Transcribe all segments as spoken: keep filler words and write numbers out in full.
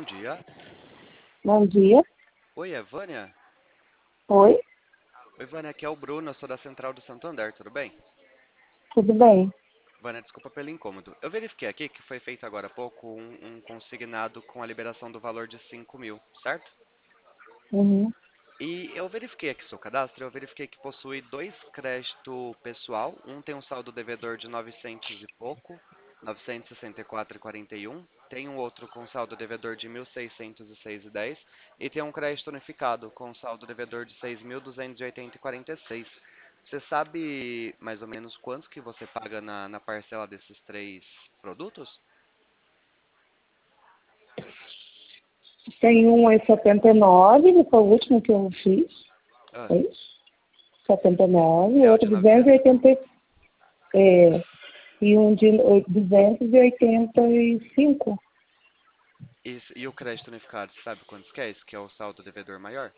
dia. Bom dia. Oi, é Vânia? Oi, Oi, Vânia, aqui é o Bruno, eu sou da Central do Santander, tudo bem? tudo bem? Vânia, desculpa pelo incômodo. Eu verifiquei aqui que foi feito agora há pouco um, um consignado com a liberação do valor de cinco mil, certo? Uhum. E eu verifiquei aqui seu cadastro, eu verifiquei que possui dois crédito pessoal. Um tem um saldo devedor de novecentos e pouco, novecentos e sessenta e quatro e quarenta e um. Tem um outro com saldo devedor de mil seiscentos e seis e dez. E tem um crédito unificado com saldo devedor de seis mil duzentos e oitenta e quarenta e seis. Você sabe mais ou menos quanto que você paga na, na parcela desses três produtos? Tem um é setenta e nove, que foi o último que eu fiz. Ah, É isso? setenta e nove, é o outro de duzentos e novecentos. oitenta é, e um de duzentos e oitenta e cinco. E, e o crédito unificado, você sabe quantos que é? Esse que é o saldo devedor maior?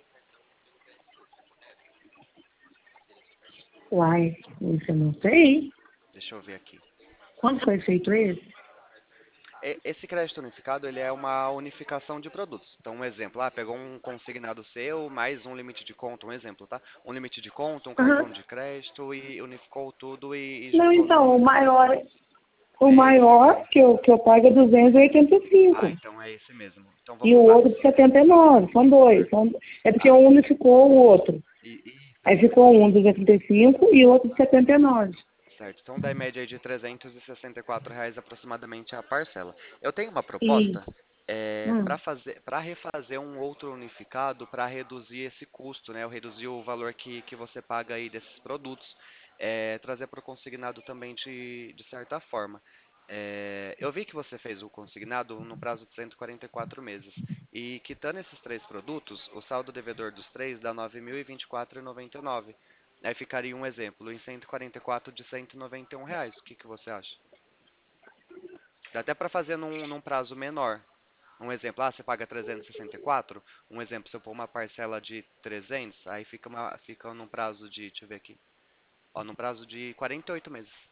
Uai, isso eu não sei. Deixa eu ver aqui. Quando foi feito esse? E- Esse crédito unificado, ele é uma unificação de produtos. Então, um exemplo, ah, pegou um consignado seu, mais um limite de conta, um exemplo, tá? Um limite de conta, um Aham. cartão de crédito e unificou tudo e, e Não, juntou então, num, o num cartão. maior, o É esse maior daí. que eu, que eu pago é duzentos e oitenta e Ah, cinco. então é esse mesmo. Então E vamos o lá. outro de setenta e nove. São dois. São, é porque Ah, um unificou o outro. e, isso, é Aí isso ficou mesmo. um de oitenta e cinco e outro de setenta e nove. Certo. Então dá em média aí de trezentos e sessenta e quatro reais aproximadamente a parcela. Eu tenho uma E, proposta é, para hum, fazer, para refazer um outro unificado para reduzir esse custo, né? Eu reduzir o valor que, que você paga aí desses produtos, é, trazer para o consignado também de, de certa forma. É, eu vi que você fez o consignado no prazo de cento e quarenta e quatro meses. E quitando esses três produtos, o saldo devedor dos três dá nove mil e vinte e quatro reais e noventa e nove. Aí ficaria um exemplo, em cento e quarenta e quatro de cento e noventa e um reais. O que que você acha? Dá até para fazer num, num prazo menor. Um exemplo, ah, você paga trezentos e sessenta e quatro. Um exemplo, se eu pôr uma parcela de trezentos, aí fica, uma, fica num prazo de, deixa eu ver aqui, ó, num prazo de quarenta e oito meses.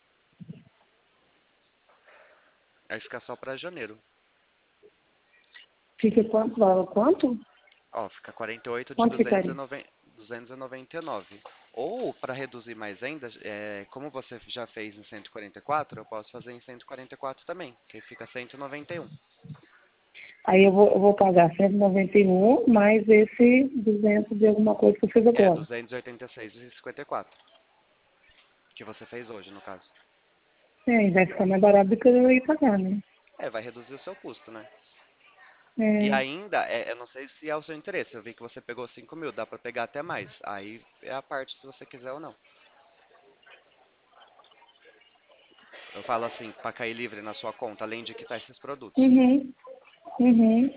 Aí fica só para janeiro. fica quanto? Valor quanto? Ó, fica quarenta e oito de Quanto duzentos e ficaria? noventa, duzentos e noventa e nove. Ou, para reduzir mais ainda, é, como você já fez em cento e quarenta e quatro, eu posso fazer em cento e quarenta e quatro também, que fica cento e noventa e um. Aí eu vou, eu vou pagar cento e noventa e um mais esse duzentos de alguma coisa que eu fiz É, agora. duzentos e oitenta e seis e cinquenta e quatro, que você fez hoje, no caso. É, e vai ficar mais barato do que eu ia pagar, né? É, vai reduzir o seu custo, né? E É. ainda, é, eu não sei se é o seu interesse, eu vi que você pegou cinco mil, dá pra pegar até mais. Aí é a parte se você quiser ou não. Eu falo assim, pra cair livre na sua conta, além de quitar esses produtos. Uhum, uhum.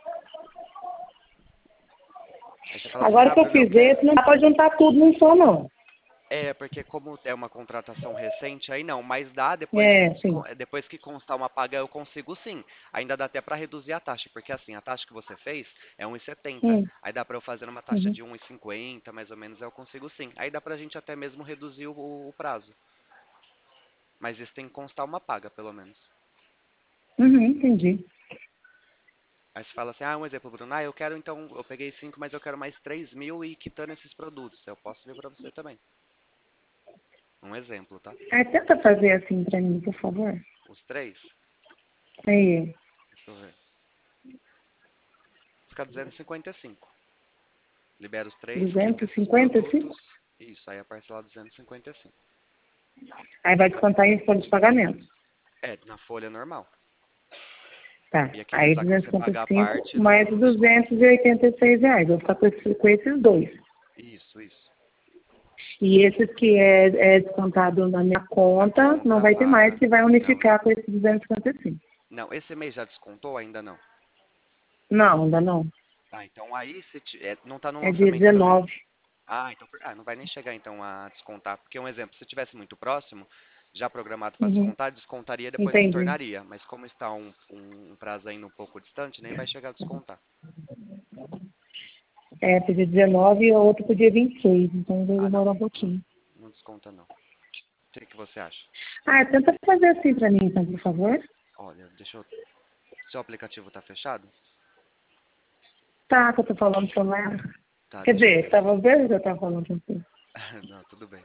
Aí você fala assim, Agora ah, que eu Bruno, eu fiz quero. esse, não dá pra juntar tudo num só, não. É, porque como é uma contratação recente, aí não, mas dá, depois que, É, desco- sim. depois que constar uma paga, eu consigo sim. Ainda dá até para reduzir a taxa, porque assim, a taxa que você fez é um e setenta, Hum, aí dá para eu fazer uma taxa uhum, de um e cinquenta, mais ou menos, eu consigo sim. Aí dá pra gente até mesmo reduzir o, o prazo. Mas isso tem que constar uma paga, pelo menos. uhum, entendi. Aí você fala assim, ah, um exemplo, Bruno, ah, eu quero então, eu peguei cinco, mas eu quero mais três mil e quitando esses produtos. Eu posso ver para você também. Um exemplo, tá? Ah, tenta fazer assim pra mim, por favor. Os três, Aí, deixa eu ver. Fica duzentos e cinquenta e cinco. Libera os três, quita duzentos e esses cinquenta e cinco. produtos. Isso, aí a parcela duzentos e cinquenta e cinco. Aí vai descontar em folha de pagamento. É, na folha normal. Tá. E aqueles Aí lá que você paga a duzentos e cinquenta e cinco parte mais não, não desconta. duzentos e oitenta e seis reais. Vou ficar com, esse- com esses dois. Isso, isso. E esses que é, é descontado na minha Na conta, não conta vai ter mais, paga. que vai Não, não. unificar com esses duzentos e cinquenta e cinco. Não, esse mês já descontou? Ainda não. Não, ainda não. Ah, então aí se ti- é, não tá no É dia lançamento também. dezenove. Ah, então ah, não vai nem chegar então a descontar. Porque um exemplo, se tivesse muito próximo, já programado para Uhum, descontar, descontaria depois entendi. retornaria. Mas como está um, um, um prazo ainda um pouco distante, nem vai chegar a descontar. É, pro dia dezenove e o outro pro dia vinte e seis. Então vai Ah, não. demorar um Não, pouquinho. não desconta não. O que, que você acha? Ah, tenta fazer assim pra mim, então, por favor. Olha, deixa eu. Seu aplicativo tá fechado? Tá, que eu tô falando com ela. Tá, Quer deixa eu dizer, ver. tava vendo que eu tava falando com você. Não, tudo bem.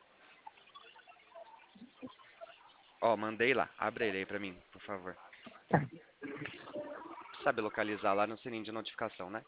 Ó, mandei lá. Abre ele aí pra mim, por favor. Tá. Sabe localizar lá no sininho de notificação, né?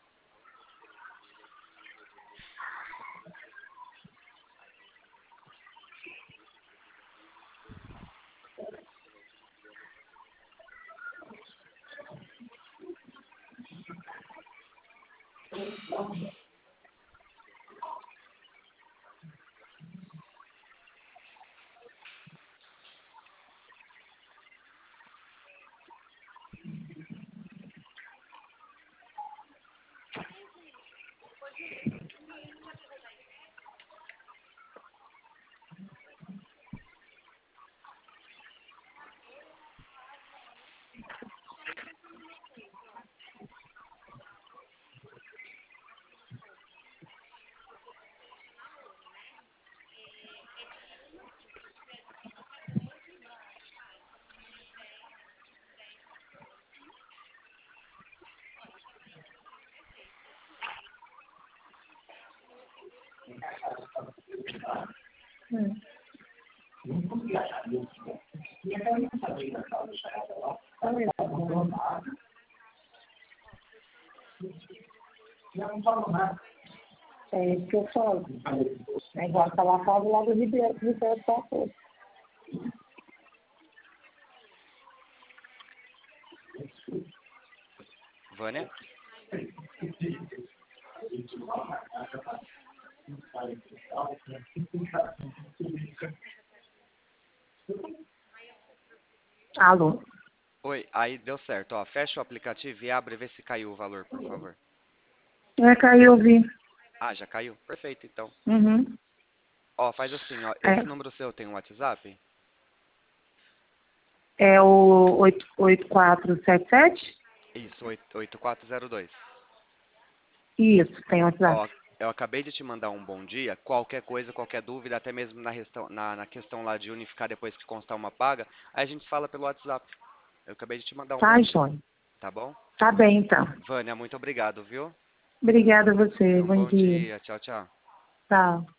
Hum. É isso que eu falo. É igual tá lá fora do lado de Deus, de Deus pra todos. Vânia? Alô? Oi, aí deu certo. Ó, fecha o aplicativo e abre e vê se caiu o valor, por favor. É, caiu, eu vi. Ah, já caiu? Perfeito, então. Uhum. Ó, faz assim, ó. Esse É, número seu tem um WhatsApp? é o oito oito quatro sete sete. Isso, oito oito quatro zero dois. Isso, tem WhatsApp. Ó, eu acabei de te mandar um bom dia. Qualquer coisa, qualquer dúvida, até mesmo na, restão, na, na questão lá de unificar depois que constar uma paga, aí a gente fala pelo WhatsApp. Eu acabei de te mandar um bom Tá, dia, João. tá bom? Tá bem, então. Vânia, muito obrigado, viu? Obrigada a você. Um Bom bom dia. dia. Tchau, tchau. Tchau.